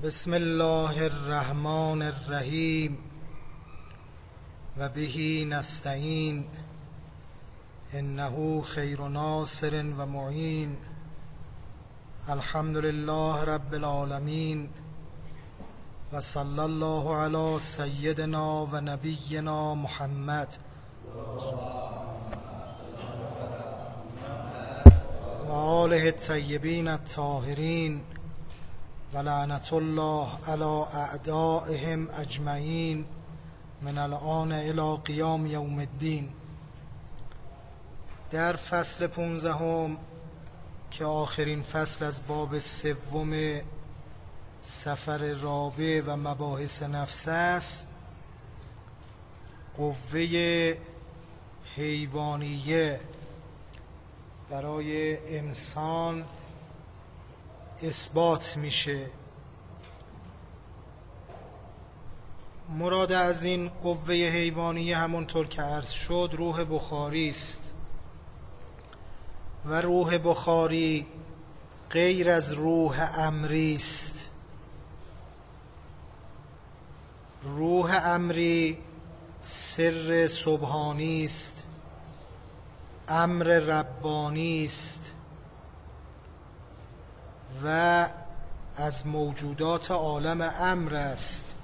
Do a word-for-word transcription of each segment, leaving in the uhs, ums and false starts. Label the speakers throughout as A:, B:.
A: بسم الله الرحمن الرحیم و به نستعین انه خیر ناصر و معین. الحمد لله رب العالمین و صلی الله علی سیدنا و نبینا محمد و آله الطیبین الطاهرین و لعنت الله علی اعدائهم اجمعین من الآن الی قیام یوم الدین. در فصل پونزدهم که آخرین فصل از باب سوم سفر رابع و مباحث نفس است، قوه حیوانیه برای انسان اثبات میشه. مراد از این قوه حیوانیه همونطور که عرض شد روح بخاری است و روح بخاری غیر از روح امری است. روح امری سر سبحانی است، امر ربانی است و از موجودات عالم امر است.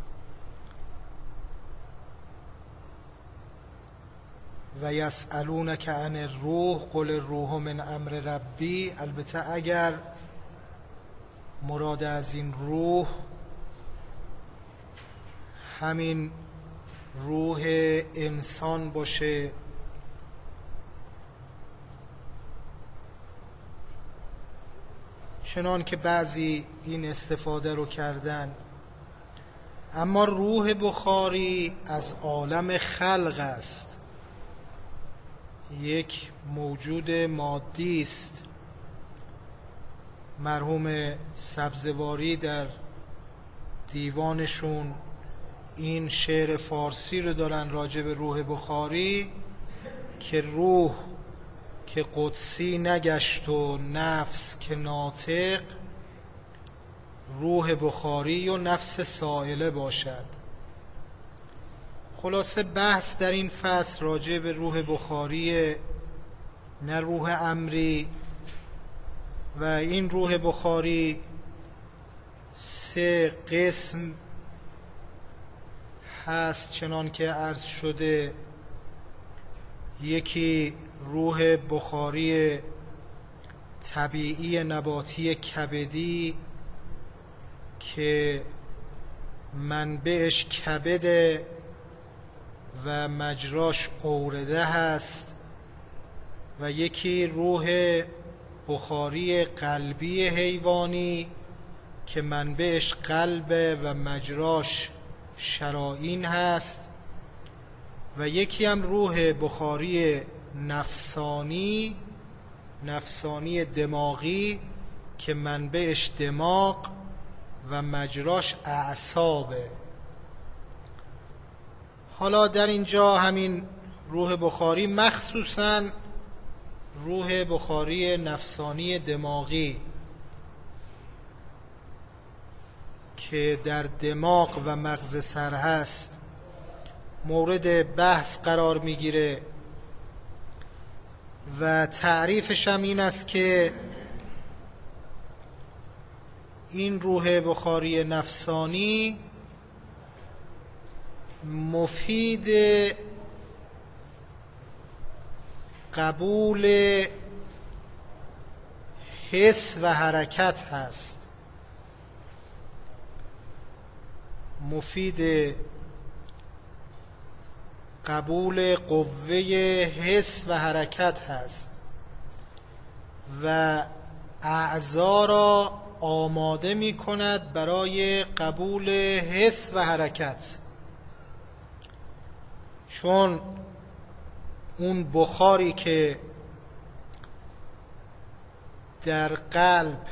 A: و یسألونک عن الروح قل الروح من امر ربی. البته اگر مراد از این روح همین روح انسان باشه چنان که بعضی این استفاده رو کردن، اما روح بخاری از عالم خلق است، یک موجود مادی است. مرحوم سبزواری در دیوانشون این شعر فارسی رو دارن راجع به روح بخاری که روح که قدسی نگشت و نفس که ناطق، روح بخاری و نفس سائله باشد. خلاصه بحث در این فصل راجع به روح بخاری، نه روح امری. و این روح بخاری سه قسم هست چنان که عرض شده. یکی روح بخاری طبیعی نباتی کبدی که منبعش کبده و مجراش اورده هست، و یکی روح بخاری قلبی حیوانی که منبعش قلب و مجراش شرائین هست، و یکی هم روح بخاری نفسانی نفسانی دماغی که منبعش دماغ و مجراش اعصابه. حالا در اینجا همین روح بخاری، مخصوصاً روح بخاری نفسانی دماغی که در دماغ و مغز سر هست، مورد بحث قرار میگیره و تعریفش هم این است که این روح بخاری نفسانی مفید قبول حس و حرکت هست، مفید قبول قوه حس و حرکت هست و اعضا را آماده می کند برای قبول حس و حرکت. چون اون بخاری که در قلب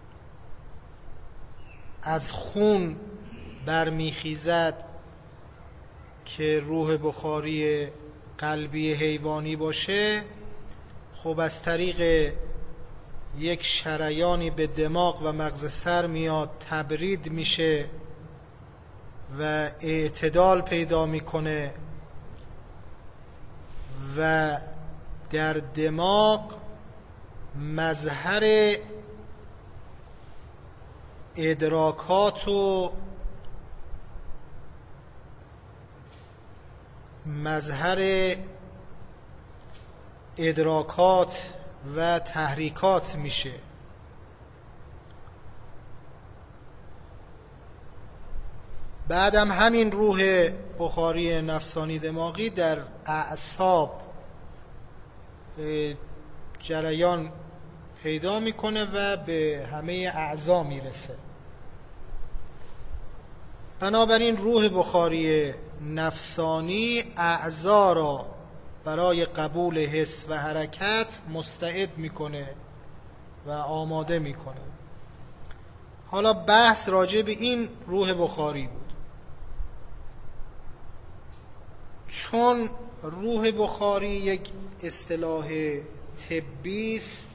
A: از خون برمیخیزد که روح بخاری قلبی حیوانی باشه، خب از طریق یک شریانی به دماغ و مغز سر میاد، تبرید میشه و اعتدال پیدا میکنه و در دماغ مظهر ادراکات و مظهر ادراکات و تحریکات میشه. بعدم همین روح بخاری نفسانی دماغی در اعصاب جریان پیدا میکنه و به همه اعضا میرسه. بنابراین روح بخاری نفسانی اعضا را برای قبول حس و حرکت مستعد میکنه و آماده میکنه. حالا بحث راجع به این روح بخاری بود. چون روح بخاری یک اصطلاح طبی است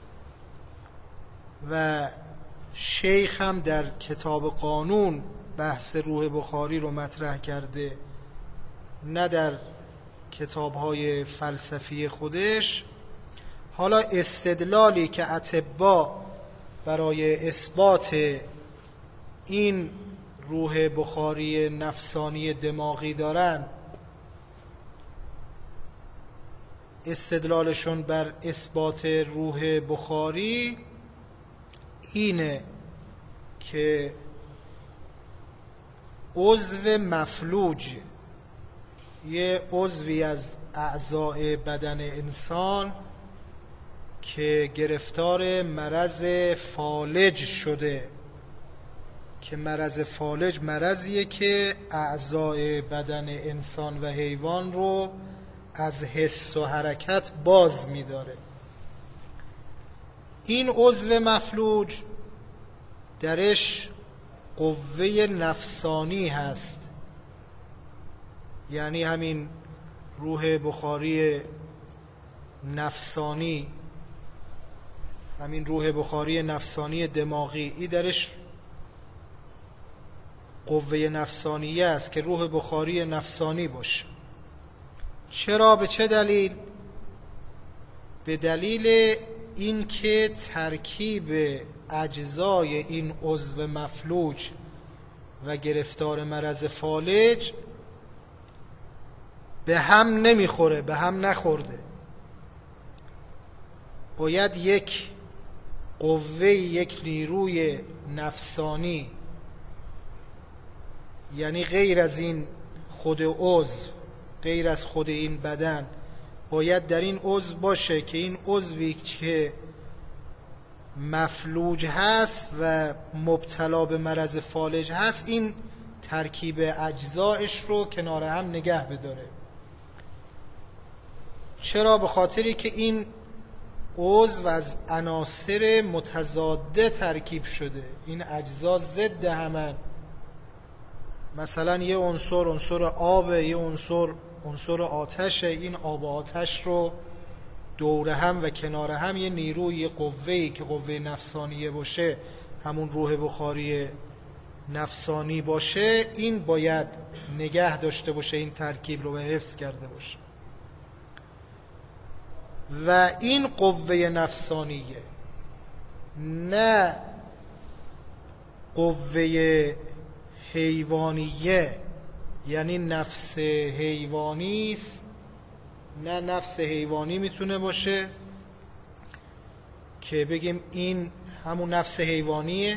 A: و شیخ هم در کتاب قانون بحث روح بخاری رو مطرح کرده، نه در کتاب‌های فلسفی خودش. حالا استدلالی که اطباء برای اثبات این روح بخاری نفسانی دماغی دارن، استدلالشون بر اثبات روح بخاری اینه که عضو مفلوج، یه عضوی از اعضای بدن انسان که گرفتار مرض فالج شده، که مرض فالج مرضیه که اعضای بدن انسان و حیوان رو از حس و حرکت باز می‌داره. این عضو مفلوج درش قوه نفسانی هست، یعنی همین روح بخاری نفسانی، همین روح بخاری نفسانی دماغی، این درش قوه نفسانیه است که روح بخاری نفسانی باشه. چرا؟ به چه دلیل؟ به دلیل اینکه ترکیب اجزای این عضو مفلوج و گرفتار مرض فالج به هم نمیخوره، به هم نخورده. باید یک قوه، یک نیروی نفسانی، یعنی غیر از این خود عضو، غیر از خود این بدن، باید در این عضو باشه که این عضوی که مفلوج هست و مبتلا به مرض فالج هست، این ترکیب اجزایش رو کنار هم نگه بداره. چرا؟ به خاطری که این عضو از عناصر متضاده ترکیب شده، این اجزا ضد همن. مثلا یه عنصر عنصر آب، یه عنصر عنصر آتشه، این آب و آتش رو دور هم و کنار هم یه نیروی، یه قوه‌ای که قوه نفسانیه باشه، همون روح بخاری نفسانی باشه، این باید نگه داشته باشه، این ترکیب رو به حفظ کرده باشه. و این قوه نفسانیه، نه قوه حیوانیه، یعنی نفس حیوانی است. نه نفس حیوانی میتونه باشه که بگیم این همون نفس حیوانیه.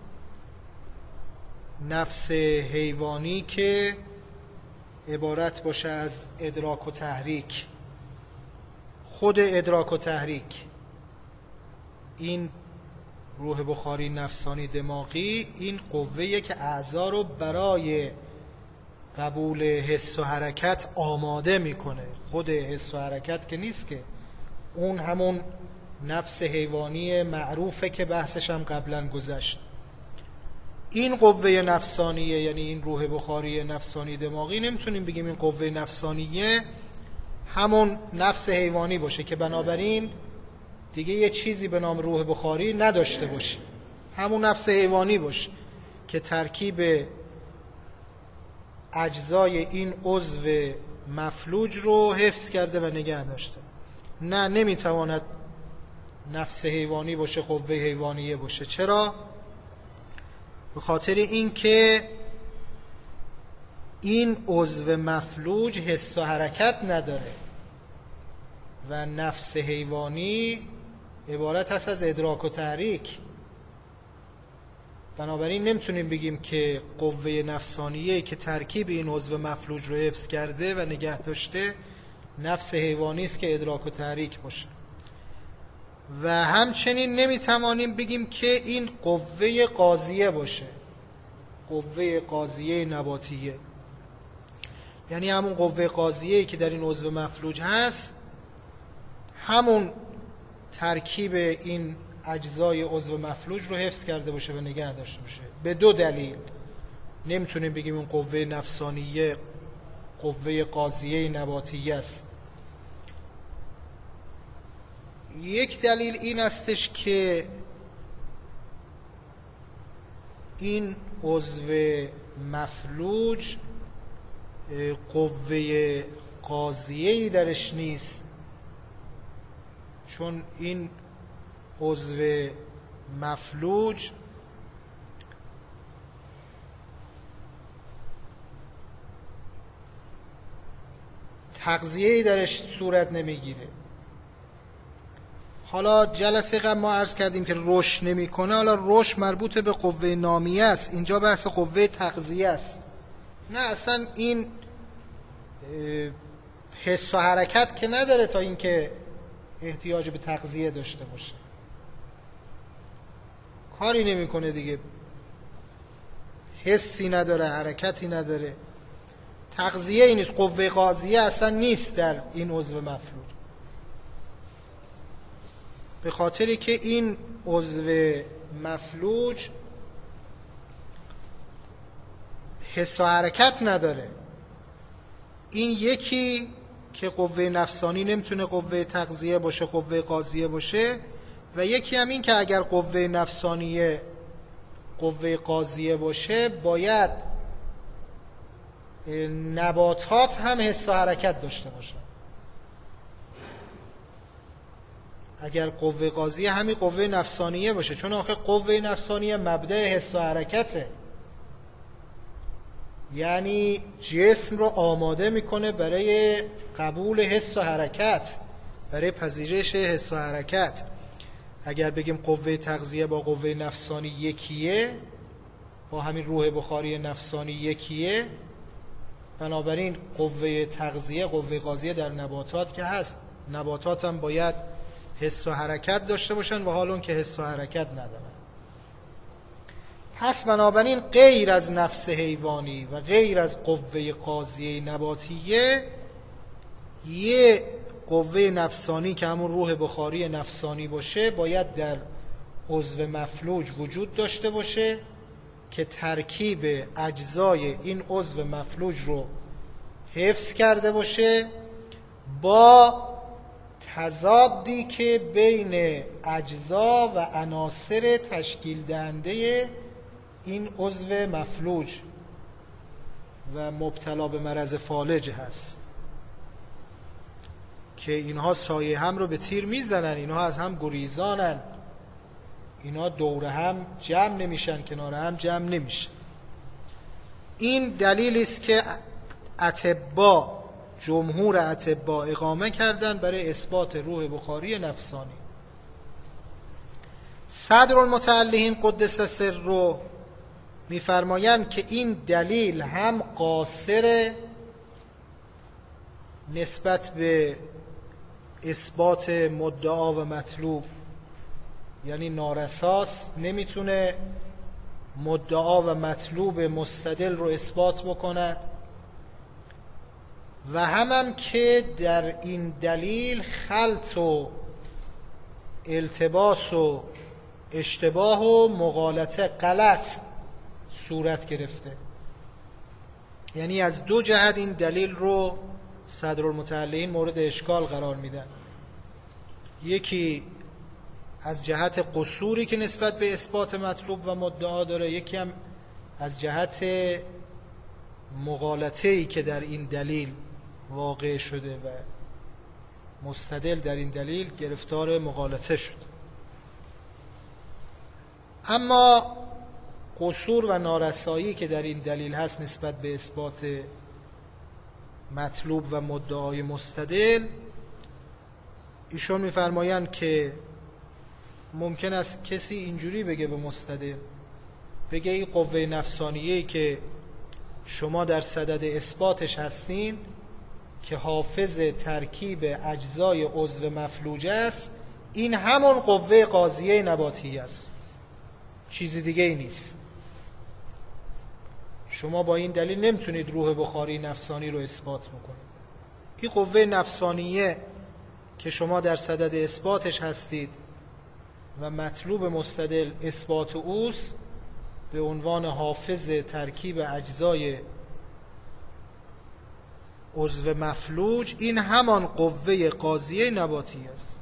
A: نفس حیوانی که عبارت باشه از ادراک و تحریک، خود ادراک و تحریک. این روح بخاری نفسانی دماغی این قوه‌ای که اعضا رو برای قبول حس و حرکت آماده میکنه. خود حس و حرکت که نیست، که اون همون نفس حیوانی معروفه که بحثش هم قبلا گذشت. این قوه نفسانیه، یعنی این روح بخاری نفسانی دماغی، نمیتونیم بگیم این قوه نفسانیه همون نفس حیوانی باشه، که بنابراین دیگه یه چیزی به نام روح بخاری نداشته باشه، همون نفس حیوانی باشه که ترکیب اجزای این عضو مفلوج رو حفظ کرده و نگه داشته. نه، نمیتواند نفس حیوانی باشه، قوه حیوانیه باشه. چرا؟ به خاطر این که این عضو مفلوج حس و حرکت نداره و نفس حیوانی عبارت هست از ادراک و تحریک. بنابراین نمیتونیم بگیم که قوه نفسانیه که ترکیب این عضو مفلوج رو حفظ کرده و نگه داشته نفس حیوانی است که ادراک و تحریک باشه. و همچنین نمیتوانیم بگیم که این قوه قاضیه باشه، قوه قاضیه نباتیه، یعنی همون قوه قاضیه که در این عضو مفلوج هست همون ترکیب این اجزای عضو مفلوج رو حفظ کرده باشه و نگه داشته باشه. به دو دلیل نمیتونیم بگیم اون قوه نفسانیه قوه قاضیه نباتیه است. یک دلیل این استش که این عضو مفلوج قوه قاضیه‌ای درش نیست، چون این عضو مفلوج تغذیه‌ای درش صورت نمیگیره. حالا جلسه قبل ما عرض کردیم که رشد نمیکنه. حالا رشد مربوط به قوه نامیه است، اینجا بحث قوه تغذیه است. نه، اصلا این حس و حرکت که نداره تا اینکه احتیاج به تغذیه داشته باشه، کاری نمیکنه دیگه، حسی نداره، حرکتی نداره. تغذیه این نیست، قوه قاضیه اصلا نیست در این عضو مفلوج، به خاطری که این عضو مفلوج حس و حرکت نداره. این یکی که قوه نفسانی نمیتونه قوه تغذیه باشه، قوه قاضیه باشه، و یکی هم این که اگر قوه نفسانیه قوه قاضیه باشه باید نباتات هم حس و حرکت داشته باشن. اگر قوه قاضیه همین قوه نفسانیه باشه، چون آخه قوه نفسانیه مبدأ حس و حرکته، یعنی جسم رو آماده میکنه برای قبول حس و حرکت، برای پذیرش حس و حرکت. اگر بگیم قوه تغذیه با قوه نفسانی یکیه، با همین روح بخاری نفسانی یکیه، بنابراین قوه تغذیه قوه قاضیه در نباتات که هست، نباتات هم باید حس و حرکت داشته باشن و حال اون که حس و حرکت ندارن. پس بنابراین غیر از نفس حیوانی و غیر از قوه قاضیه نباتیه، یه قوه نفسانی که همون روح بخاری نفسانی باشه باید در عضو مفلوج وجود داشته باشه که ترکیب اجزای این عضو مفلوج رو حفظ کرده باشه با تضادی که بین اجزا و عناصر تشکیل دهنده این عضو مفلوج و مبتلا به مرض فالج هست، که اینها سایه هم رو به تیر میزنن، اینها از هم گریزانن، اینها دور هم جمع نمیشن، کنار هم جمع نمیشن. این دلیلی است که اطباء، جمهور اطباء اقامه کردن برای اثبات روح بخاری نفسانی. صدر المتعلقین قدس سره میفرمایند که این دلیل هم قاصر نسبت به اثبات مدعا و مطلوب، یعنی نارساس، نمیتونه مدعا و مطلوب مستدل رو اثبات بکند، و هم هم که در این دلیل خلط و التباس و اشتباه و مغالطه، غلط صورت گرفته. یعنی از دو جهت این دلیل رو صدرالمتعلقین مورد اشکال قرار میدن. یکی از جهت قصوری که نسبت به اثبات مطلوب و مدعا داره، یکی هم از جهت مغالطه‌ای که در این دلیل واقع شده و مستدل در این دلیل گرفتار مغالطه شد. اما قصور و نارسایی که در این دلیل هست نسبت به اثبات مطلوب و مدعای مستدل، ایشون می‌فرمایند که ممکن است کسی اینجوری بگه به مستدل، بگه این قوه نفسانیه‌ای که شما در صدد اثباتش هستین که حافظ ترکیب اجزای عضو مفلوج است، این همون قوه قاضیه نباتی است، چیزی دیگه ای نیست. شما با این دلیل نمیتونید روح بخاری نفسانی رو اثبات بکنید. این قوه نفسانیه که شما در صدد اثباتش هستید و مطلوب مستدل اثبات اوست، به عنوان حافظ ترکیب اجزای عضو مفلوج، این همان قوه قاضیه نباتی است.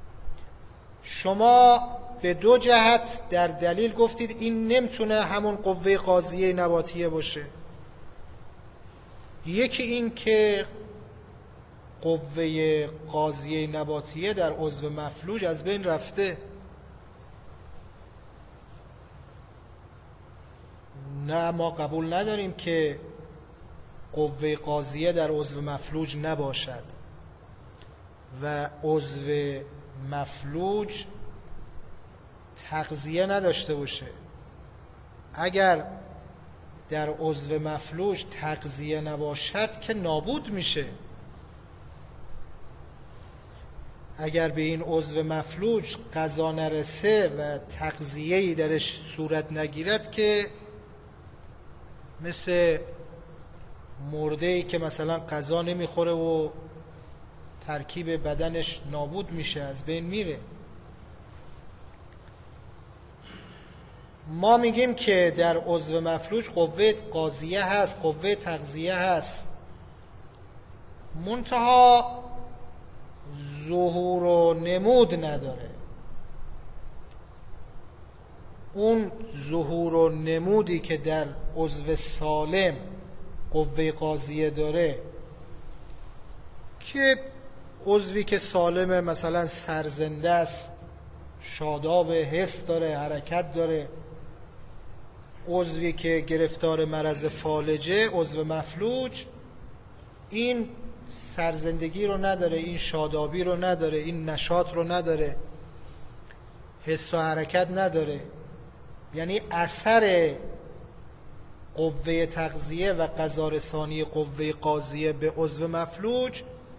A: شما به دو جهت در دلیل گفتید این نمیتونه همون قوه قاضیه نباتیه باشه. یکی این که قوه قاضیه نباتیه در عضو مفلوج از بین رفته. نه، ما قبول نداریم که قوه قاضیه در عضو مفلوج نباشد و عضو مفلوج تغذیه نداشته باشه. اگر در عضو مفلوج تغذیه نباشد که نابود میشه. اگر به این عضو مفلوج غذا نرسه و تغذیه‌ای درش صورت نگیرد که مثل مرده‌ای که مثلا غذا نمیخوره و ترکیب بدنش نابود میشه، از بین میره. ما میگیم که در عضو مفلوج قوه قاضیه هست، قوه تغذیه هست، منتها ظهور و نمود نداره. اون ظهور و نمودی که در عضو سالم قوه قاضیه داره، که عضوی که سالمه مثلا سرزنده است، شاداب، حس داره، حرکت داره. عضوی که گرفتار مرض فالجه، عضو مفلوج، این سرزندگی رو نداره، این شادابی رو نداره، این نشاط رو نداره، حس و حرکت نداره. یعنی اثر قوه تغذیه و غذا رسانی قوه قاضیه به عضو مفلوج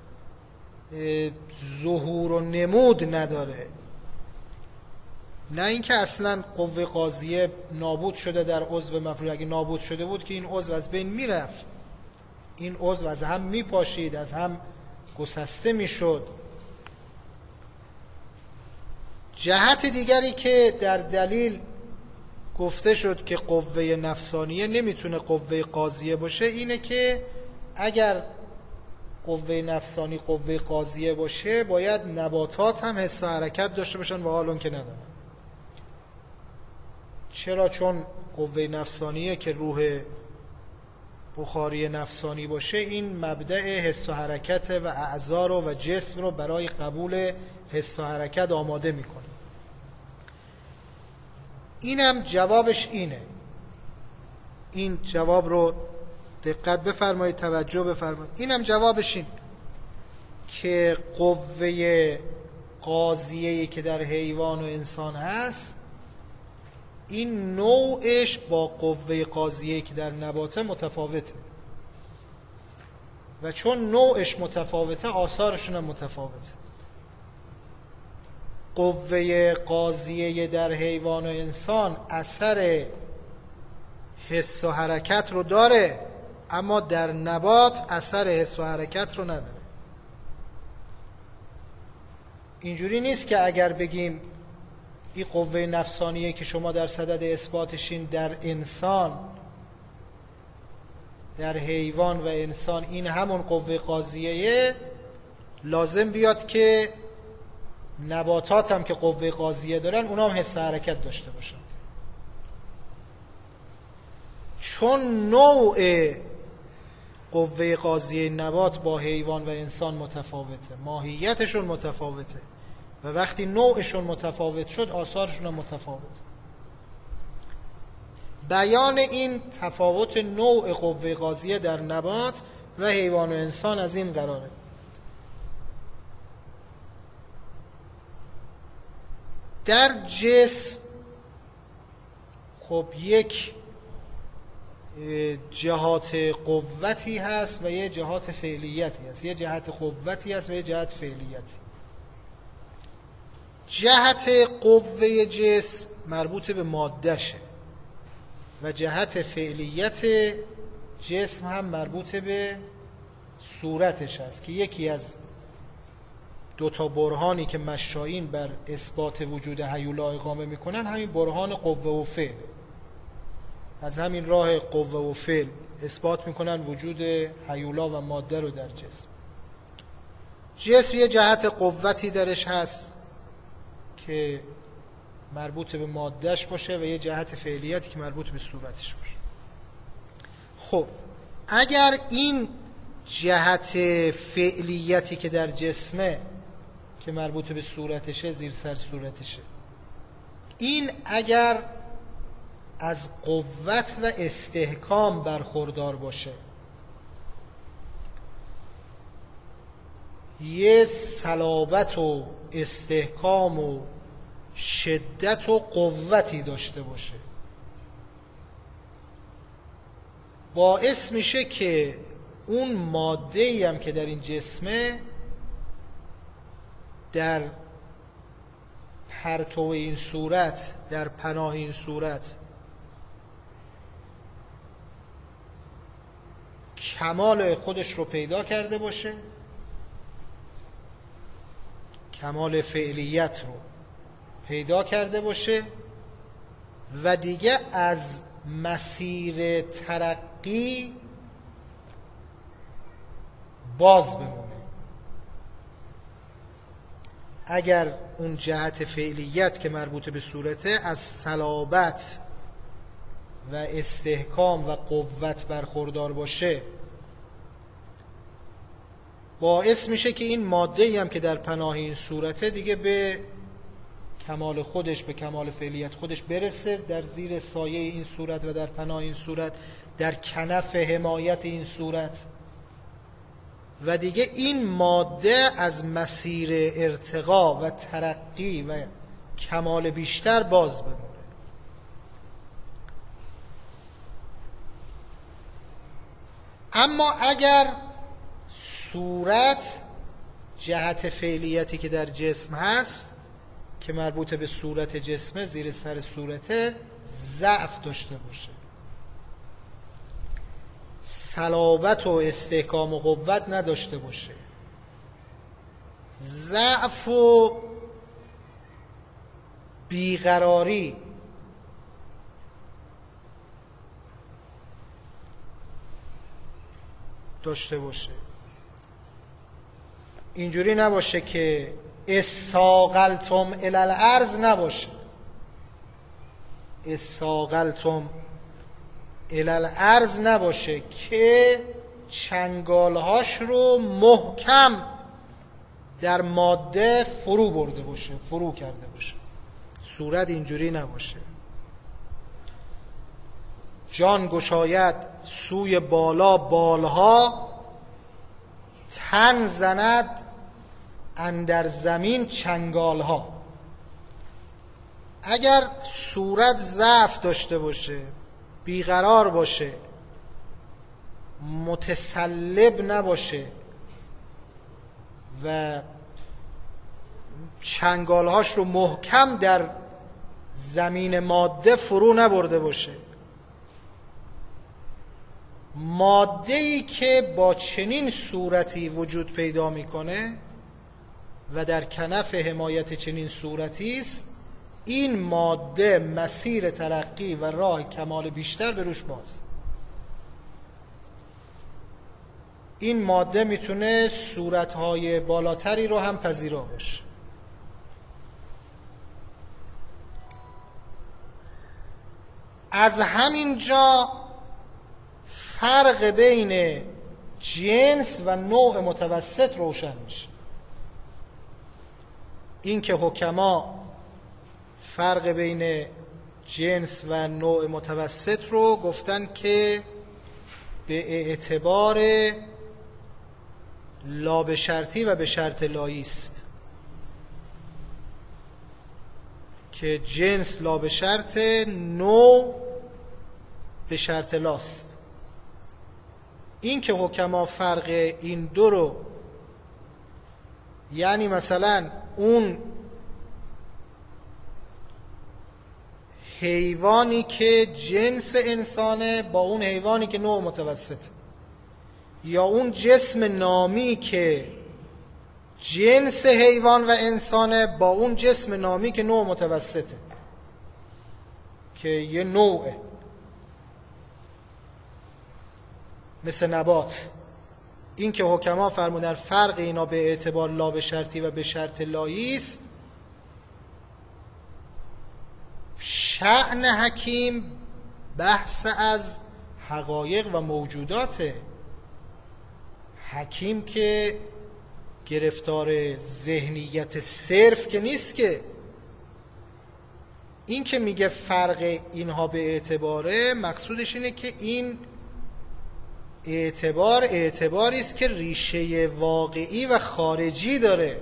A: ظهور و نمود نداره. نه اینکه اصلا قوه قاضیه نابود شده در عضو مفلوج. اگه نابود شده بود که این عضو از بین میرفت، این عضو از هم میپاشید، از هم گسسته میشد. جهت دیگری که در دلیل گفته شد که قوه نفسانیه نمیتونه قوه قاضیه باشه، اینه که اگر قوه نفسانی قوه قاضیه باشه، باید نباتات هم حس و حرکت داشته باشن و حال اون که ندارن. چرا؟ چون قوه نفسانیه که روح بخاری نفسانی باشه، این مبدأ حس و حرکت و اعضا رو و جسم رو برای قبول حس و حرکت آماده میکنه. اینم جوابش اینه. این جواب رو دقت بفرمایید، توجه بفرمایید. اینم جوابش این که قوه قاضیه‌ای که در حیوان و انسان هست، این نوعش با قوه قاضیه‌ای که در نباته متفاوته و چون نوعش متفاوته، آثارشون هم متفاوته. قوه قاضیه در حیوان و انسان اثر حس و حرکت رو داره، اما در نبات اثر حس و حرکت رو نداره. اینجوری نیست که اگر بگیم این قوه نفسانیه که شما در صدد اثباتشین در انسان، در حیوان و انسان این همون قوه قاضیه، لازم بیاد که نباتات هم که قوه غازیه دارن اونا هم حس حرکت داشته باشن. چون نوع قوه غازیه نبات با حیوان و انسان متفاوته، ماهیتشون متفاوته و وقتی نوعشون متفاوت شد آثارشون هم متفاوته. بیان این تفاوت نوع قوه غازیه در نبات و حیوان و انسان از این قراره. در جسم خب یک جهات قوتی هست و یه جهات فعلیتی هست، یه جهت قوتی هست و یه جهت فعلیتی. جهت قوه جسم مربوط به مادهشه و جهت فعلیت جسم هم مربوط به صورتش هست که یکی از دو تا برهانی که مشایین بر اثبات وجود هیولا اقامه میکنن همین برهان قوه و فعل. از همین راه قوه و فعل اثبات میکنن وجود هیولا و ماده رو در جسم. جسم یه جهت قوتی درش هست که مربوط به مادهش باشه و یه جهت فعلیتی که مربوط به صورتش باشه. خب اگر این جهت فعلیتی که در جسمه که مربوط به صورتشه، زیر سر صورتشه، این اگر از قوت و استحکام برخوردار باشه، یه صلابت و استحکام و شدت و قوتی داشته باشه، باعث میشه که اون ماده‌ای هم که در این جسمه در پرتو این صورت، در پناه این صورت کمال خودش رو پیدا کرده باشه، کمال فعلیت رو پیدا کرده باشه و دیگه از مسیر ترقی باز بمونه. اگر اون جهت فعلیت که مربوط به صورته از صلابت و استحکام و قوت برخوردار باشه، باعث میشه که این ماده‌ای هم که در پناه این صورته دیگه به کمال خودش، به کمال فعلیت خودش برسه، در زیر سایه این صورت و در پناه این صورت، در کنف حمایت این صورت، و دیگه این ماده از مسیر ارتقا و ترقی و کمال بیشتر باز بمونه. اما اگر صورت جهت فعلیتی که در جسم هست که مربوط به صورت جسمه، زیر سر صورته، ضعف داشته باشه، صلابت و استحکام و قوت نداشته باشه، ضعف و بیقراری داشته باشه، اینجوری نباشه که استاقلتم الی الارض نباشه، استاقلتم الی الارض نباشه که چنگالهاش رو محکم در ماده فرو برده باشه، فرو کرده باشه. صورت اینجوری نباشه. جان گشاید سوی بالا بالها، تن زند اندر زمین چنگالها. اگر صورت ضعف داشته باشه، بیقرار باشه، متسلب نباشه و چنگالهاش رو محکم در زمین ماده فرو نبرده باشه، ماده‌ای که با چنین صورتی وجود پیدا میکنه و در کنف حمایت چنین صورتی است، این ماده مسیر ترقی و راه کمال بیشتر به روش باز. این ماده میتونه صورتهای بالاتری رو هم پذیرا باشه. از همین جا فرق بین جنس و نوع متوسط روشن میشه. این که حکما فرق بین جنس و نوع متوسط رو گفتن که به اعتبار لا به شرطی و به شرط لایی است، که جنس لا به شرط، نوع به شرط لاست. این که حکما فرق این دو رو، یعنی مثلا اون حیوانی که جنس انسانه با اون حیوانی که نوع متوسطه، یا اون جسم نامی که جنس حیوان و انسانه با اون جسم نامی که نوع متوسطه، که یه نوعه، مثل نبات. این که حکما فرمودن فرق اینا به اعتبار لا به شرطی و به شرط لایی است. شأن حکیم بحث از حقایق و موجوداته. حکیم که گرفتار ذهنیت صرف که نیست. که این که میگه فرق اینها به اعتباره، مقصودش اینه که این اعتبار اعتباری است که ریشه واقعی و خارجی داره.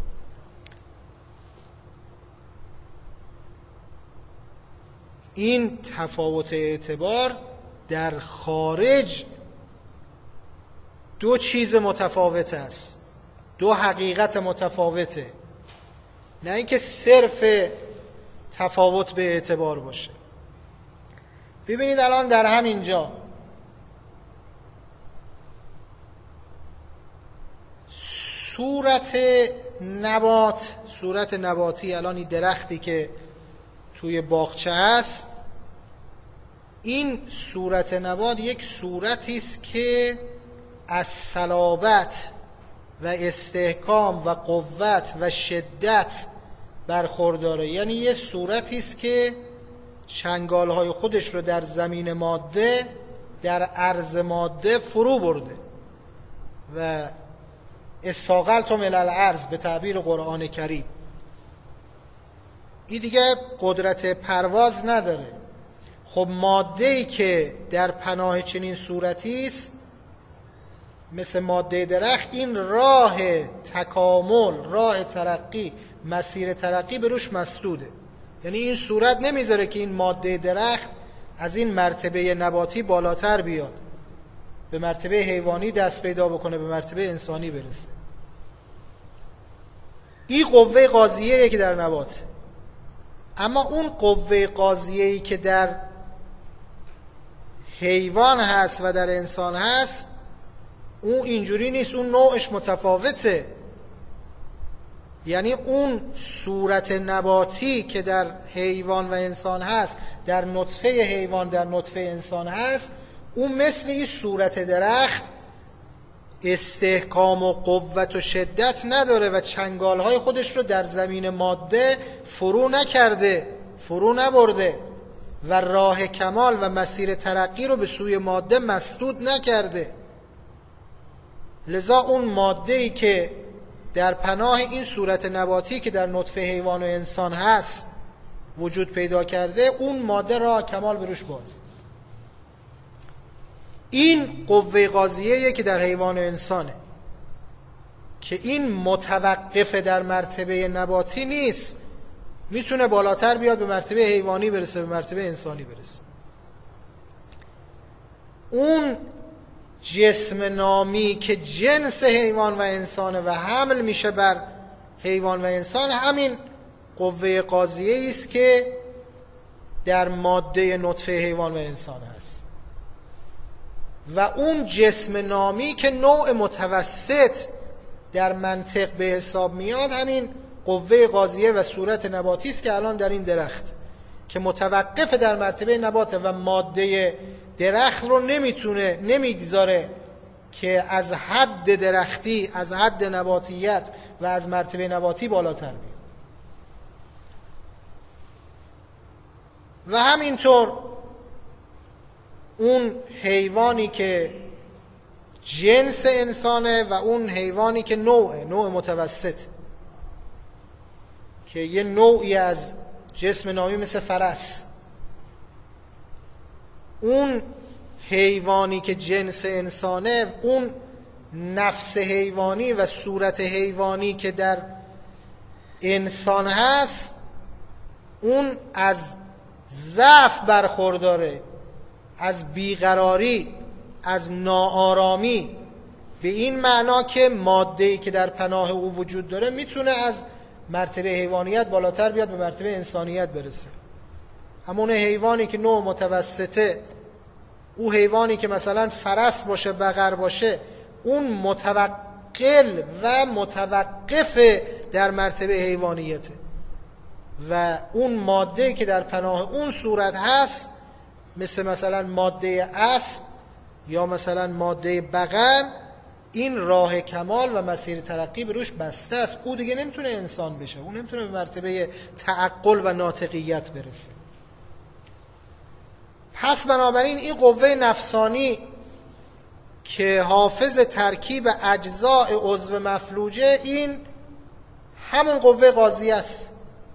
A: این تفاوت اعتبار در خارج دو چیز متفاوت است، دو حقیقت متفاوته، نه اینکه صرف تفاوت به اعتبار باشه. ببینید الان در همین جا صورت نبات، صورت نباتی، الان این درختی که توی باغچه هست، این صورت نبات یک صورتی است که از صلابت و استحکام و قوت و شدت برخورداره. یعنی یه صورتی است که چنگالهای خودش رو در زمین ماده، در عرض ماده فرو برده و استاقلتم الی الارض به تعبیر قرآن کریم. این دیگه قدرت پرواز نداره. خب ماده‌ای که در پناه چنین صورتی است مثل ماده درخت، این راه تکامل، راه ترقی، مسیر ترقی به روش مسدوده. یعنی این صورت نمیذاره که این ماده درخت از این مرتبه نباتی بالاتر بیاد، به مرتبه حیوانی دست پیدا بکنه، به مرتبه انسانی برسه. این قوه قاضیه‌ای که در نبات. اما اون قوه قاضیه‌ای که در حیوان هست و در انسان هست، اون اینجوری نیست، اون نوعش متفاوته. یعنی اون صورت نباتی که در حیوان و انسان هست، در نطفه حیوان، در نطفه انسان هست، اون مثل این صورت درخت استحکام و قوت و شدت نداره و چنگالهای خودش رو در زمین ماده فرو نکرده، فرو نبرده و راه کمال و مسیر ترقی رو به سوی ماده مسدود نکرده. لذا اون ماده‌ای که در پناه این صورت نباتی که در نطفه حیوان و انسان هست وجود پیدا کرده، اون ماده راه کمال به روش باز. این قوه قاضیه‌ای که در حیوان و انسانه، که این متوقف در مرتبه نباتی نیست، میتونه بالاتر بیاد، به مرتبه حیوانی برسه، به مرتبه انسانی برسه. اون جسم نامی که جنس حیوان و انسانه و حمل میشه بر حیوان و انسان، همین قوه قاضیه‌ای است که در ماده نطفه حیوان و انسان هست. و اون جسم نامی که نوع متوسط در منطق به حساب میاد، همین قوه قاضیه و صورت نباتی است که الان در این درخت، که متوقف در مرتبه نباته و ماده درخت رو نمیتونه، نمیگذاره که از حد درختی، از حد نباتیت و از مرتبه نباتی بالاتر بیاد. و همینطور اون حیوانی که جنس انسانه و اون حیوانی که نوعه، نوع متوسط، که یه نوعی از جسم نامی مثل فرس. اون حیوانی که جنس انسانه، اون نفس حیوانی و صورت حیوانی که در انسان هست، اون از ضعف برخورداره، از بیقراری، از ناآرامی، به این معنا که ماده‌ای که در پناه او وجود داره میتونه از مرتبه حیوانیت بالاتر بیاد به مرتبه انسانیت برسه. همون حیوانی که نوع متوسطه، او حیوانی که مثلا فرس باشه، بقر باشه، اون متوقل و متوقف در مرتبه حیوانیته و اون ماده‌ای که در پناه اون صورت هست، مثل مثلا ماده اسب یا مثلا ماده بقر، این راه کمال و مسیر ترقی به روش بسته است. او دیگه نمیتونه انسان بشه، او نمیتونه به مرتبه تعقل و ناطقیت برسه. پس بنابراین این قوه نفسانی که حافظ ترکیب اجزاء عضو مفلوجه، این همون قوه قاضیه است.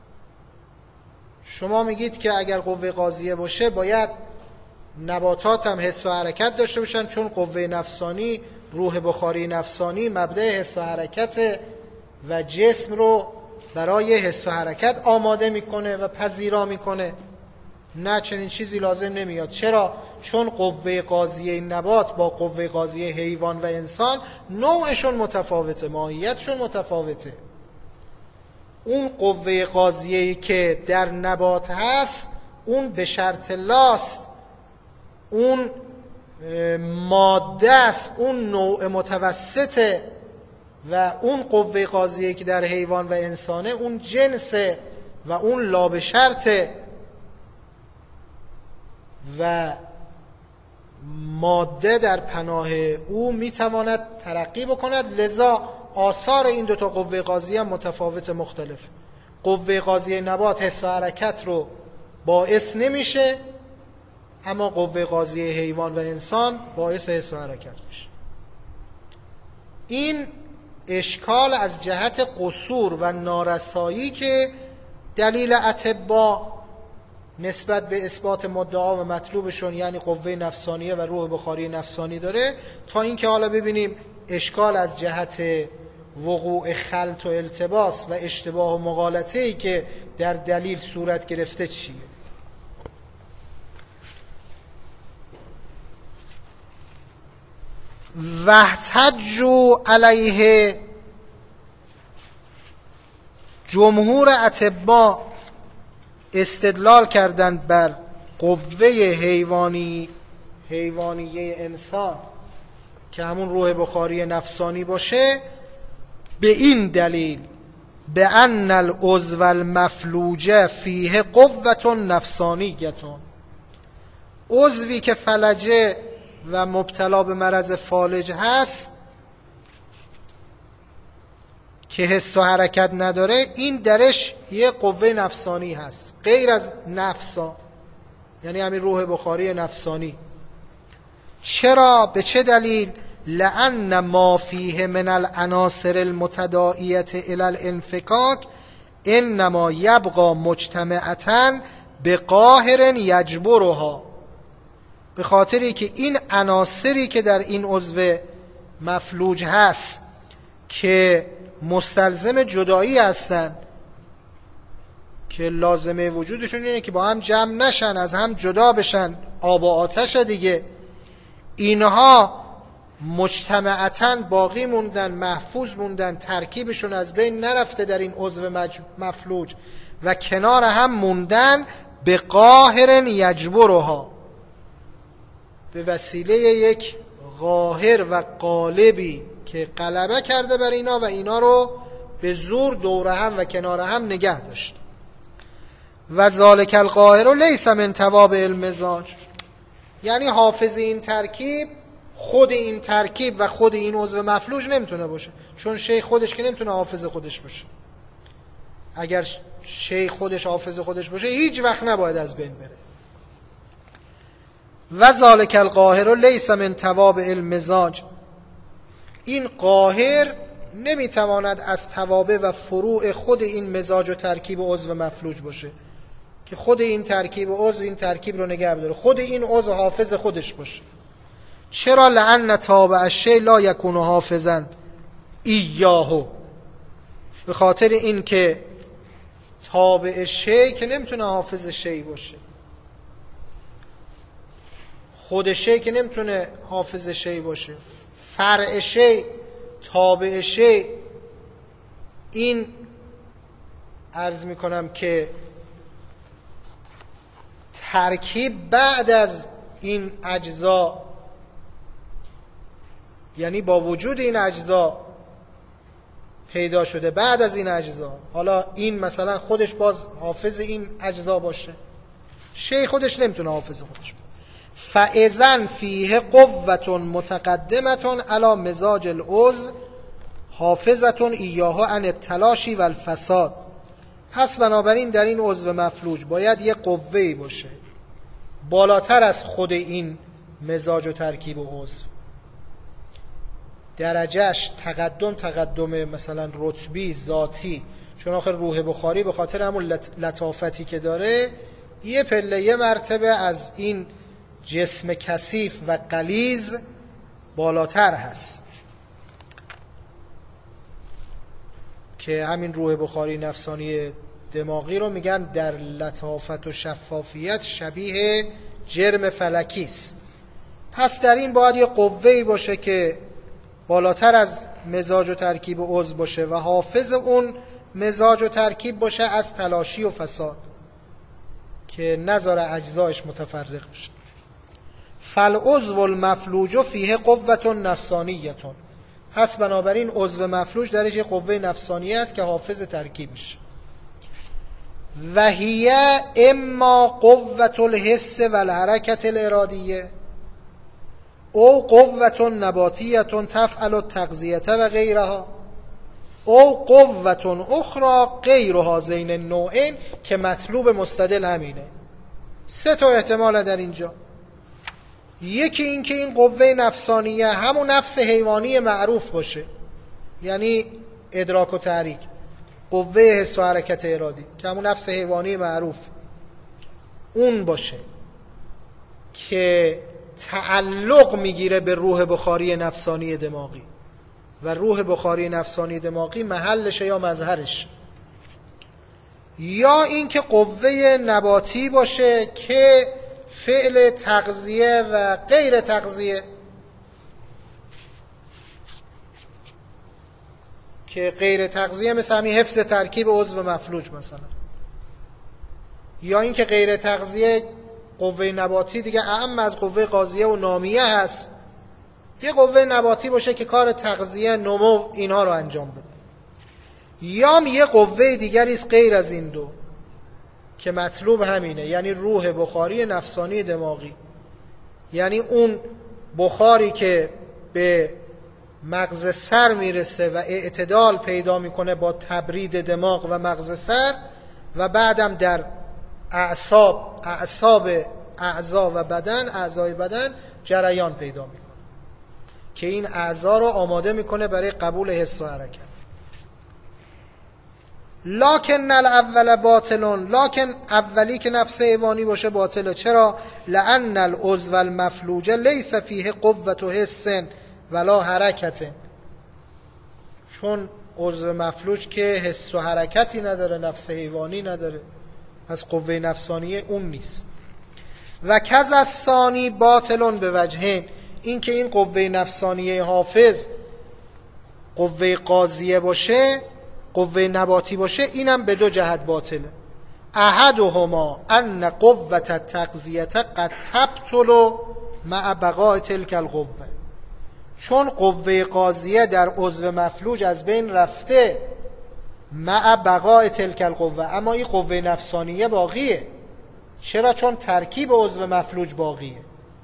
A: شما میگید که اگر قوه قاضیه باشه باید نباتات هم حس و حرکت داشته باشن، چون قوه نفسانی، روح بخاری نفسانی مبدأ حس و حرکت و جسم رو برای حس و حرکت آماده میکنه و پذیرا میکنه. نه، چنین چیزی لازم نمیاد. چرا؟ چون قوه قاضیه نبات با قوه قاضیه حیوان و انسان نوعشون متفاوته، ماهیتشون متفاوته. اون قوه قاضیه‌ای که در نبات هست، اون به شرط لاست، اون ماده است، اون نوع متوسطه، و اون قوه قاضیه‌ای که در حیوان و انسانه اون جنسه و اون لا به شرطه و ماده در پناه او میتواند ترقی بکند. لذا آثار این دوتا قوه قاضیه هم متفاوت، مختلف. قوه قاضیه نبات حس و حرکت رو باعث نمیشه، اما قوه قاضیه حیوان و انسان باعث حس و حرکت میشه. این اشکال از جهت قصور و نارسایی که دلیل اطباء نسبت به اثبات مدعا و مطلوبشون، یعنی قوه نفسانیه و روح بخاری نفسانی، داره، تا اینکه حالا ببینیم اشکال از جهت وقوع خلط و التباس و اشتباه و مغالطه‌ای که در دلیل صورت گرفته چیه. واحتجوا علیه، جمهور اطباء استدلال کردند بر قوه حیوانی حیوانیه انسان که همون روح بخاری نفسانی باشه، به این دلیل: به ان العضو المفلوجه فیه قوة نفسانیه، عضوی که فلجه و مبتلا به مرض فالج هست که حس و حرکت نداره، این درش یه قوه نفسانی هست غیر از نفسا، یعنی همین روح بخاری نفسانی. چرا؟ به چه دلیل؟ لأن ما فیه من العناصر المتداعیة الی الانفکاک انما یبقى مجتمعة بقاهر یجبرها. به خاطری که این عناصری که در این عضو مفلوج هست که مستلزم جدایی هستن، که لازمه وجودشون اینه که با هم جمع نشن، از هم جدا بشن، آب و آتش دیگه، اینها مجتمعتاً باقی موندن، محفوظ موندن، ترکیبشون از بین نرفته در این عضو مفلوج و کنار هم موندن، به قاهر یجبرها، به وسیله یک قاهر و غالبی که غلبه کرده بر اینا و اینا رو به زور دور هم و کنار هم نگه داشت. و ذالک القاهر لیس من توابع المزاج، یعنی حافظ این ترکیب خود این ترکیب و خود این عضو مفلوج نمیتونه باشه، چون شیخ خودش که نمیتونه حافظ خودش باشه. اگر شیخ خودش حافظ خودش باشه هیچ وقت نباید از بین بره. و ذالک القاهر لیس من توابع المزاج، این قاهر نمیتواند از توابع و فروع خود این مزاج و ترکیب عضو مفلوج باشه، که خود این ترکیب عضو این ترکیب رو نگه داره، خود این عضو حافظ خودش باشه. چرا؟ لأن تابع الشیء لا یکون حافظا ایاه، به خاطر این که تابع شیء که نمیتونه حافظ شیء باشه، خود شیء که نمیتونه حافظ شیء باشه، فرع شیء تابع شیء. این عرض میکنم که ترکیب بعد از این اجزا، یعنی با وجود این اجزا پیدا شده، بعد از این اجزا. حالا این مثلا خودش باز حافظ این اجزا باشه، شیء خودش نمیتونه حافظ خودش باشه. فاذن فیه قوة متقدمة علی مزاج العضو حافظة ایاه عن التلاشی و الفساد. پس بنابراین در این عضو مفلوج باید یک قوه‌ای باشه بالاتر از خود این مزاج و ترکیب و عضو، درجهش تقدم تقدم مثلا رتبی ذاتی، چون آخر روح بخاری به خاطر همون لطافتی که داره یه پله یه مرتبه از این جسم کثیف و غلیظ بالاتر هست، که همین روح بخاری نفسانی دماغی رو میگن در لطافت و شفافیت شبیه جرم فلکی است. پس در این باید یه قوه‌ای باشه که بالاتر از مزاج و ترکیب و عضو باشه و حافظ اون مزاج و ترکیب باشه از تلاشی و فساد، که نذاره اجزایش متفرق بشه. فالعضو المفلوج فیه قوة نفسانیه، پس بنابراین عضو مفلوج درش یه قوه نفسانیه است که حافظ ترکیبش. و هی اما قوة الحس و الحرکت الارادیه او قوة نباتیه تفعل التغذیه و غیرها او قوة اخرى غیر هذین النوعین، که مطلوب مستدل همینه. سه تا احتمال در اینجا. یکی این که این قوه نفسانیه همون نفس حیوانی معروف باشه، یعنی ادراک و تحریک، قوه حس و حرکت ارادی که همون نفس حیوانی معروف اون باشه که تعلق میگیره به روح بخاری نفسانی دماغی، و روح بخاری نفسانی دماغی محلش یا مظهرش. یا اینکه قوه نباتی باشه که فعل تغذیه و غیر تغذیه، که غیر تغذیه مثل همین حفظ ترکیب عضو مفلوج مثلا. یا اینکه غیر تغذیه قوه نباتی دیگه اعم از قوه قاضیه و نامیه هست، یه قوه نباتی باشه که کار تغذیه، نمو اینها رو انجام بده. یا یه قوه دیگری است غیر از این دو که مطلوب همینه، یعنی روح بخاری نفسانی دماغی، یعنی اون بخاری که به مغز سر میرسه و اعتدال پیدا میکنه با تبرید دماغ و مغز سر، و بعدم در اعصاب اعصاب اعضا و بدن اعضای بدن جریان پیدا میکنه که این اعضا رو آماده میکنه برای قبول حس و حرکت. لکن الاول باطلون، لکن اولی که نفس حیوانی باشه باطله. چرا؟ لأن العضو المفلوج لیس فیه قوة حس ولا حرکت، چون عضو مفلوج که حس و حرکتی نداره، نفس حیوانی نداره، از قوه نفسانی اون نیست. و کذ الثانی باطلون به وجهین، این که این قوه نفسانی حافظ قوه قاضیه باشه، قوه نباتی باشه، اینم به دو جهت باطله. احدهما ان قوة التغذیه قد تبطل مع بقاء تلك القوه، چون قوه قاضیه در عضو مفلوج از بین رفته مع بقاء تلک القوه، اما این قوه نفسانیه باقیه. چرا؟ چون ترکیب عضو مفلوج باقیه.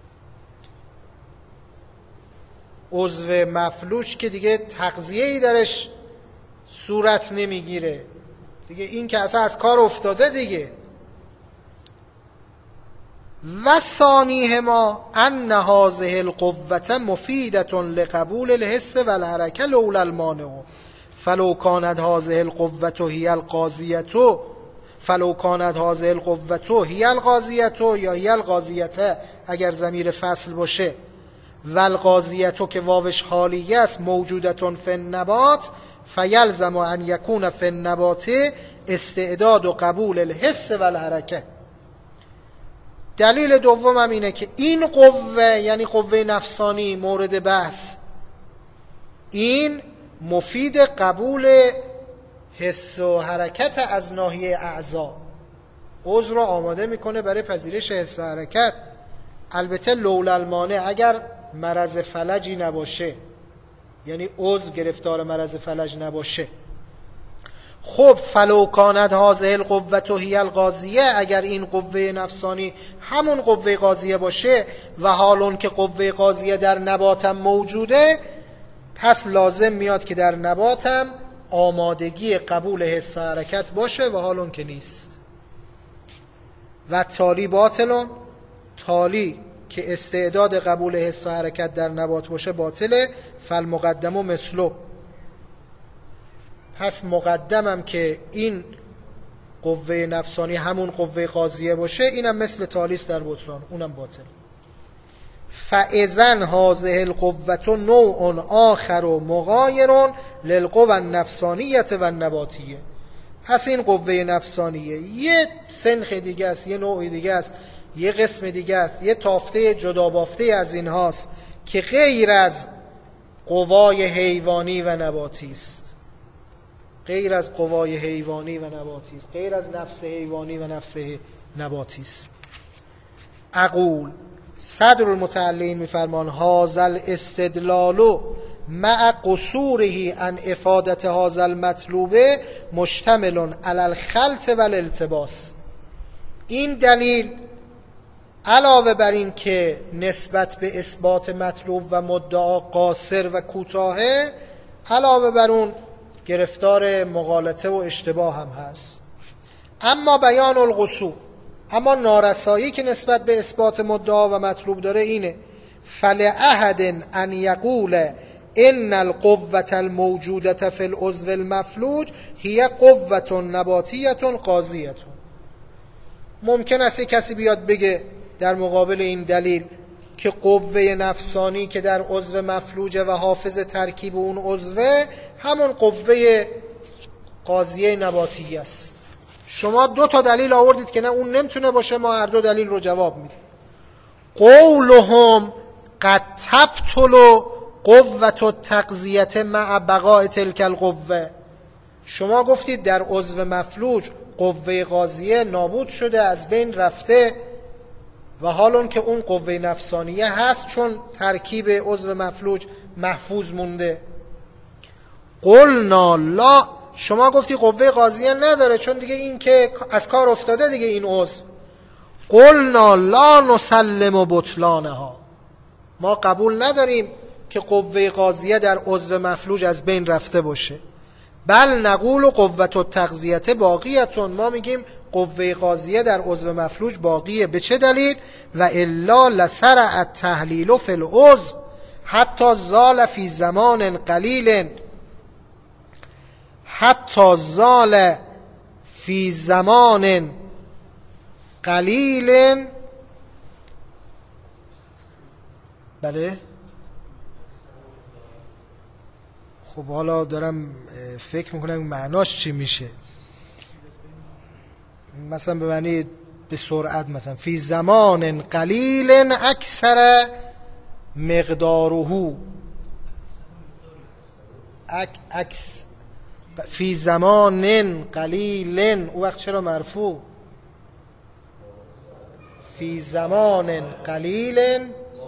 A: عضو مفلوج که دیگه تغذیه‌ای درش صورت نمیگیره دیگه، این که اصلا از کار افتاده دیگه. و ثانیهما ان هذه القوة مفیدة لقبول الحس و الحرکه لولا المانع فلو كانت هذه القوة هي القاضیة فلو كانت هذه القوة هي القاضیة یا هي القاضیة اگر ضمیر فصل باشه و القاضیة که واوش حالیه است موجودة فی النبات فیلزم ان یکون فی النبات استعداد و قبول الحس و الحرکه. دلیل دومم اینه که این قوه یعنی قوه نفسانی مورد بحث این مفید قبول حس و حرکت از ناحیه اعضا، عضو را آماده میکنه برای پذیرش حس و حرکت. البته لولا المانع اگر مرض فلجی نباشه، یعنی عضو گرفتار مرض فلج نباشه. خب فلو کانت هذه القوة هی القاضیه، اگر این قوه نفسانی همون قوه قاضیه باشه و حالون که قوه قاضیه در نباتم موجوده، پس لازم میاد که در نباتم آمادگی قبول حس و حرکت باشه و حالون که نیست. و تالی باطلون، تالی که استعداد قبول حس و حرکت در نبات باشه باطله. فالمقدم و مثلو، پس مقدمم که این قوه نفسانی همون قوه قاضیه باشه اینم مثل تالیست در بطلان، اونم باطل. فاذن هذه القوة نوع آخر و مغایر للقوى النفسانیه و النباتیه. پس این قوه نفسانیه یه سنخ دیگه است، یه نوع دیگه است، یه قسم دیگه است، یه تافته جدا بافته از این هاست که غیر از قوای حیوانی و نباتی است، غیر از قوای حیوانی و نباتی است، غیر از نفس حیوانی و نفس نباتی است. اقول صدر المتعلین میفرمان هذا الاستدلال مع قصوره عن افادت هذا المطلوب مشتمل علی الخلط و الالتباس. این دلیل علاوه بر این که نسبت به اثبات مطلوب و مدعا قاصر و کوتاهه، علاوه بر اون گرفتار مغالطه و اشتباه هم هست. اما بیان القصور، اما نارسایی که نسبت به اثبات مدعا و مطلوب داره اینه فلأحد ان یقول ان القوة الموجودة في العضو المفلوج هي قوة نباتیة قاضیة. ممکن است کسی بیاد بگه در مقابل این دلیل که قوه نفسانی که در عضو مفلوجه و حافظ ترکیب اون عضوه همون قوه قاضیه نباتی است. شما دو تا دلیل آوردید که نه اون نمیتونه باشه، ما هر دو دلیل رو جواب میدیم. قولهم قد تبطل قوة التغذیه مع بقاء تلک القوه. شما گفتید در عضو مفلوج قوه قاضیه نابود شده، از بین رفته، و حالون که اون قوه نفسانیه هست چون ترکیب عضو مفلوج محفوظ مونده. قلنا لا، شما گفتی قوه قاضیه نداره چون دیگه این که از کار افتاده دیگه این عضو. قلنا لا نسلم بطلانها، ما قبول نداریم که قوه قاضیه در عضو مفلوج از بین رفته باشه. بل نقول قوة التغذیه باقیتون، ما میگیم قوه قاضیه در عضو مفلوج باقیه. به چه دلیل؟ و الا لسرع التحلیل فی العضو حتی زال فی زمان قلیل حتی زال فی زمان قلیل. بله خب حالا دارم فکر میکنم معناش چی میشه. مثلا به معنی به سرعت، مثلا فی زمان قلیل اکثر مقداره اک اکس فی زمان قلیل، او وقت چرا مرفوع؟ فی زمان قلیل.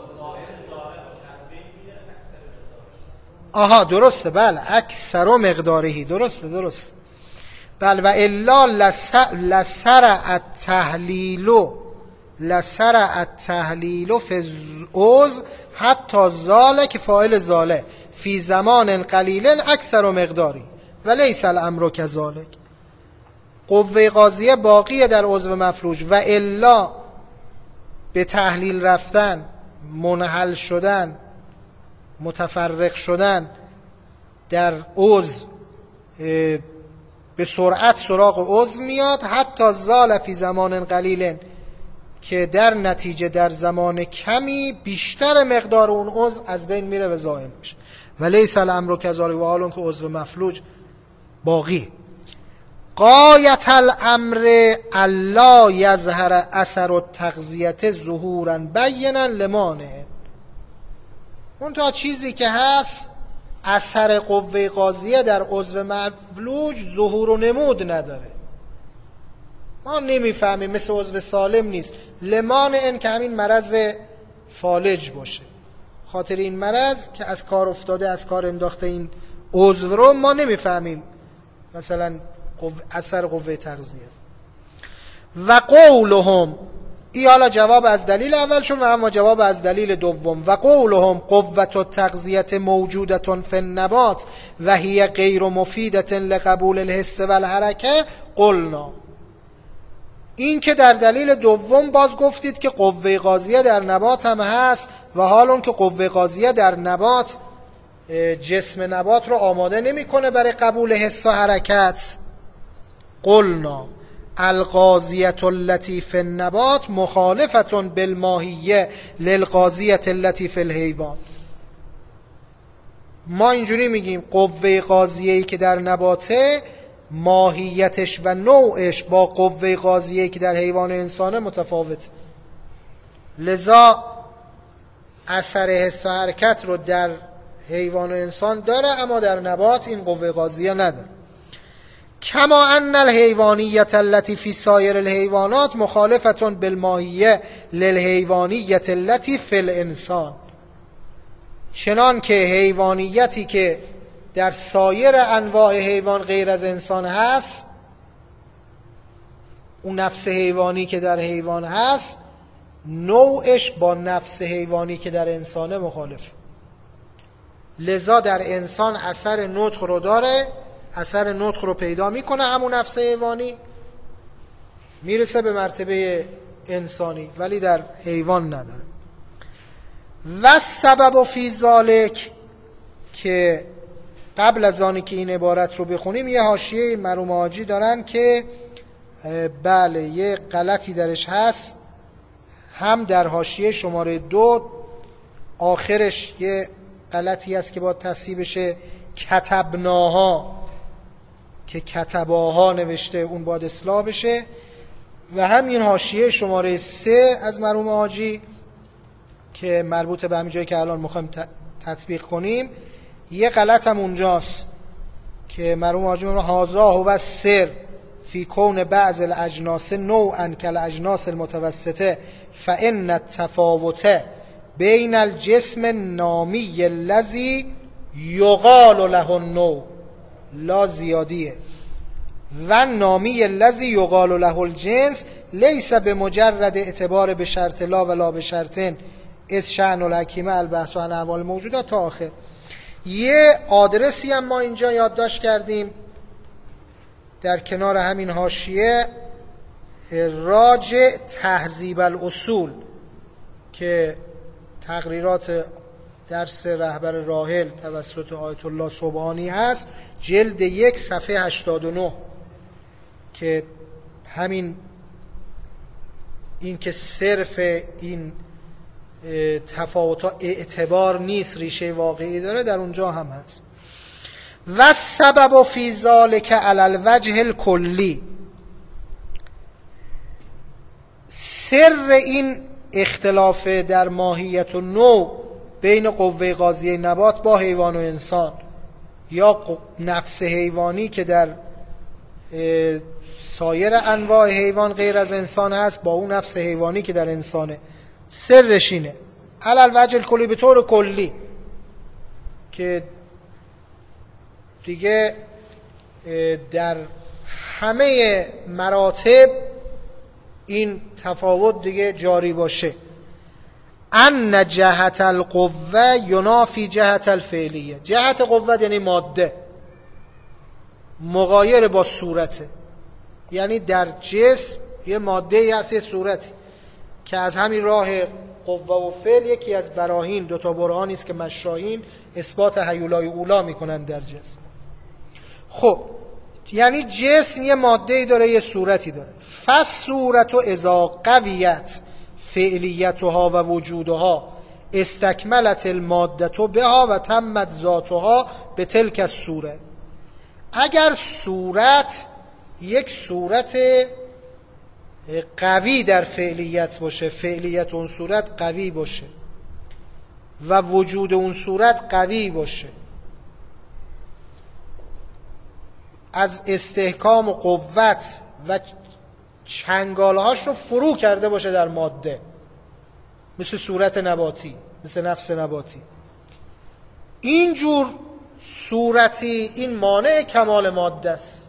A: آها درسته، بله اکثر و مقدارهی، درسته درسته بله. و الا لسرع التحلیل لسرع التحلیل فی العضو حتی زاله که فاعل زاله فی زمان قلیل اکثر و مقداری و لیس الامر کذالک. قوه قاضیه باقیه در عضو مفلوج و الا به تحلیل رفتن، منحل شدن، متفرق شدن در عضو به سرعت سراغ عضو میاد، حتی زال فی زمان قلیل، که در نتیجه در زمان کمی بیشتر مقدار اون عضو از بین میره و زائل میشه. و لیس الامر کذالک، و حال که عضو مفلوج باقی. غایت الامر الا یظهر اثر التغذیه ظهورا بینا لمانع. اون تا چیزی که هست اثر قوه قاضیه در عضو مفلوج ظهور و نمود نداره، ما نمیفهمیم، مثل عضو سالم نیست. لمانع این که همین مرض فالج باشه، خاطر این مرض که از کار افتاده، از کار انداخته این عضو رو ما نمیفهمیم مثلا اثر قوه تغذیه. و قولهم، ای حالا جواب از دلیل اول شد و اما جواب از دلیل دوم. و قولهم قوت التغذیه موجوده فی النبات و هی غیر مفیده لقبول الحس و الحرکه قلنا. این که در دلیل دوم باز گفتید که قوه قاضیه در نبات هم هست و حال اون که قوه قاضیه در نبات جسم نبات رو آماده نمیکنه برای قبول حس و حرکت. قلنا القاضیه التي فی النبات مخالفه بالماهیه للقاضیه التي فی الحیوان. ما اینجوری میگیم قوه قاضیه‌ای که در نباته ماهیتش و نوعش با قوه قاضیه‌ای که در حیوان انسانه متفاوت، لذا اثر حس و حرکت رو در حیوان و انسان داره اما در نبات این قوه قاضیه نداره. کما ان الحیوانیه التي فی سایر الحیوانات مخالفه بالماهیه للحیوانیه التي فی الانسان. چنان که حیوانیتی که در سایر انواع حیوان غیر از انسان هست، اون نفس حیوانی که در حیوان هست نوعش با نفس حیوانی که در انسانه مخالف، لذا در انسان اثر نطق رو داره، اثر نطق رو پیدا میکنه، همون نفس حیوانی میرسه به مرتبه انسانی، ولی در حیوان نداره. و سبب فی ذالک، که قبل از آنی که این عبارت رو بخونیم یه حاشیه مرحوم حاجی دارن که بله یه غلطی درش هست، هم در حاشیه شماره دو آخرش یه غلطی هست که باید تصحیح بشه، کتبناها که کتباها نوشته، اون باید اصلاح بشه. و همین حاشیه شماره سه از مرحوم حاجی که مربوط به همین جایی که الان میخوایم تطبیق کنیم، یه غلط هم اونجاست که مرحوم حاجی میگه هازا هو سر فی کون بعض الاجناس نوعا کالاجناس المتوسطه فان التفاوت بین الجسم النامی الذی یقال له النوع لا زیادیه و نامی الذی یقال له الجنس لیس بمجرد اعتبار به شرط لا ولا به شرطن از شأن الحکیم البحث عن احوال موجودات تا آخر. یه آدرسی هم ما اینجا یادداشت کردیم در کنار همین حاشیه، راجع تهذیب الاصول که تقریرات درس رهبر راحل توسط آیت الله سبحانی هست، جلد یک صفحه هشتاد و نه، که همین این که صرف این تفاوت‌ها اعتبار نیست، ریشه واقعی داره، در اونجا هم هست. و سبب فی ذالک علی الوجه الکلی، سر این اختلاف در ماهیت و نوع بین قوه قاضیه نبات با حیوان و انسان، یا نفس حیوانی که در سایر انواع حیوان غیر از انسان هست با اون نفس حیوانی که در انسانه، سرش اینه علی الوجه الکلی، به طور کلی، که دیگه در همه مراتب این تفاوت دیگه جاری باشه. ان جهت القوه ینافی جهت الفعلیه. جهت قوت یعنی ماده، مغایر با صورته، یعنی در جسم یه ماده ای هست، یه صورتی، که از همین راه قوه و فعل یکی از براهین، دوتا برهانی است که مشاهین اثبات هیولای اولا میکنن در جسم. خب یعنی جسم یه ماده‌ای داره، یه صورتی داره. فصورت و اذا قویت فعلیتها و وجودها استکملت المادة بها و تمت ذاتها به تلک الصوره. اگر صورت یک صورت قوی در فعلیت باشه، فعلیت اون صورت قوی باشه و وجود اون صورت قوی باشه، از استحکام و قوت و چنگالهاش رو فرو کرده باشه در ماده، مثل صورت نباتی، مثل نفس نباتی، اینجور صورتی این مانع کمال ماده است.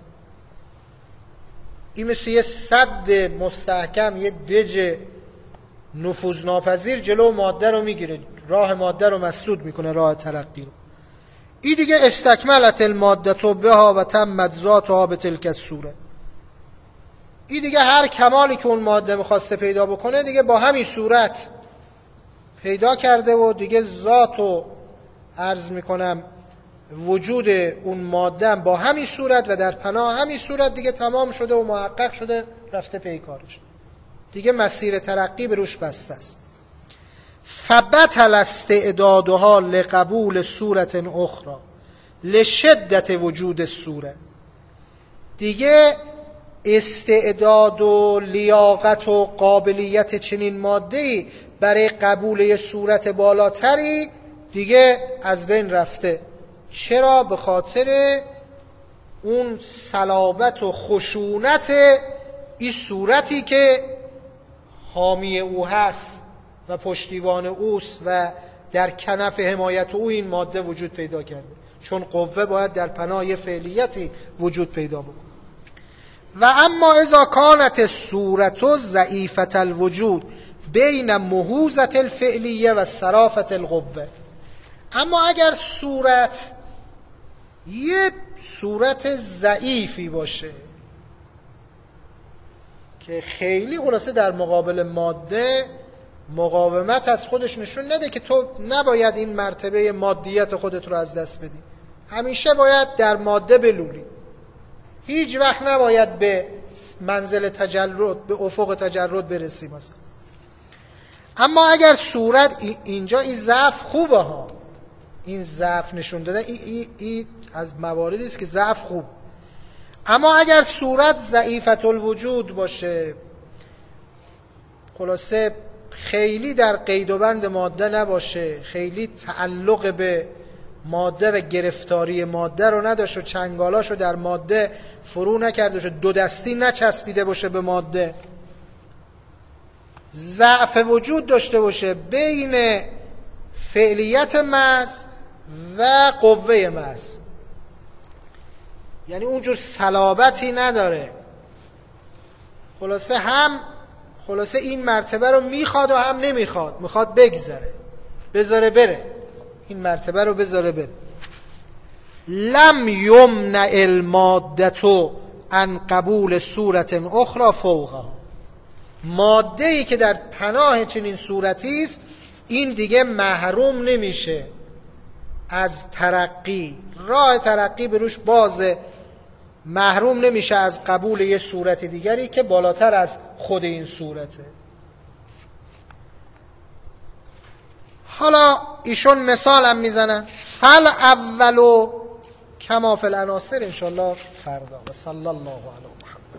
A: این مثل یه سد مستحکم، یه دژ نفوذناپذیر جلو ماده رو میگیره، راه ماده رو مسدود میکنه، راه ترقی رو. این دیگه استکملت الماده بها و تمت ذاتها به تلک الصوره. این دیگه هر کمالی که اون ماده میخواسته پیدا بکنه دیگه با همین صورت پیدا کرده و دیگه ذات و عرض میکنم وجود اون ماده با همین صورت و در پناه همین صورت دیگه تمام شده و محقق شده، رفته پی کارش، دیگه مسیر ترقی به روش بسته است. فبطل استعدادها لقبول صورت اخرى لشدت وجود الصوره. دیگه استعداد و لیاقت و قابلیت چنین ماده‌ای برای قبول یه صورت بالاتری دیگه از بین رفته. چرا؟ به خاطر اون صلابت و خشونت این صورتی که حامی او هست و پشتیبان اوست و در کنف حمایت او این ماده وجود پیدا کرده، چون قوه باید در پناه یه فعلیتی وجود پیدا بکنه. و اما اذا کانت الصورت ضعیفة الوجود بین مهوزة الفعلیه و صرافة القوه. اما اگر صورت یه صورت ضعیفی باشه که خیلی خلاصه در مقابل ماده مقاومت از خودش نشون نده، که تو نباید این مرتبه مادیت خودت رو از دست بدی، همیشه باید در ماده بلولی، هیچ وقت نباید به منزل تجرد، به افق تجرد برسی مثلا. اما اگر صورت اینجا این ضعف خوبه ها، این ضعف نشون داده، این ای ای از مواردی است که ضعف خوب. اما اگر صورت ضعیفة الوجود باشه، خلاصه خیلی در قید و بند ماده نباشه، خیلی تعلق به ماده و گرفتاری ماده رو نداشته و چنگالاشو در ماده فرو نکرده باشه، دو دستی نچسبیده باشه به ماده، ضعف وجود داشته باشه بین فعلیت محض و قوه محض، یعنی اونجور صلابتی نداره، خلاصه هم خلاصه این مرتبه رو میخواد و هم نمیخواد، میخواد بگذره، بذاره بره، این مرتبه رو بذاره بره. لم یمنع المادة عن قبول صورت اخرى فوقها. ماده ای که در پناه چنین صورتی است این دیگه محروم نمیشه از ترقی، راه ترقی به روش بازه، محروم نمیشه از قبول یه صورت دیگری که بالاتر از خود این صورته. حالا ایشون مثال هم میزنن، فل اولو کما فی العناصر، انشاءالله فردا. و صلی الله علیه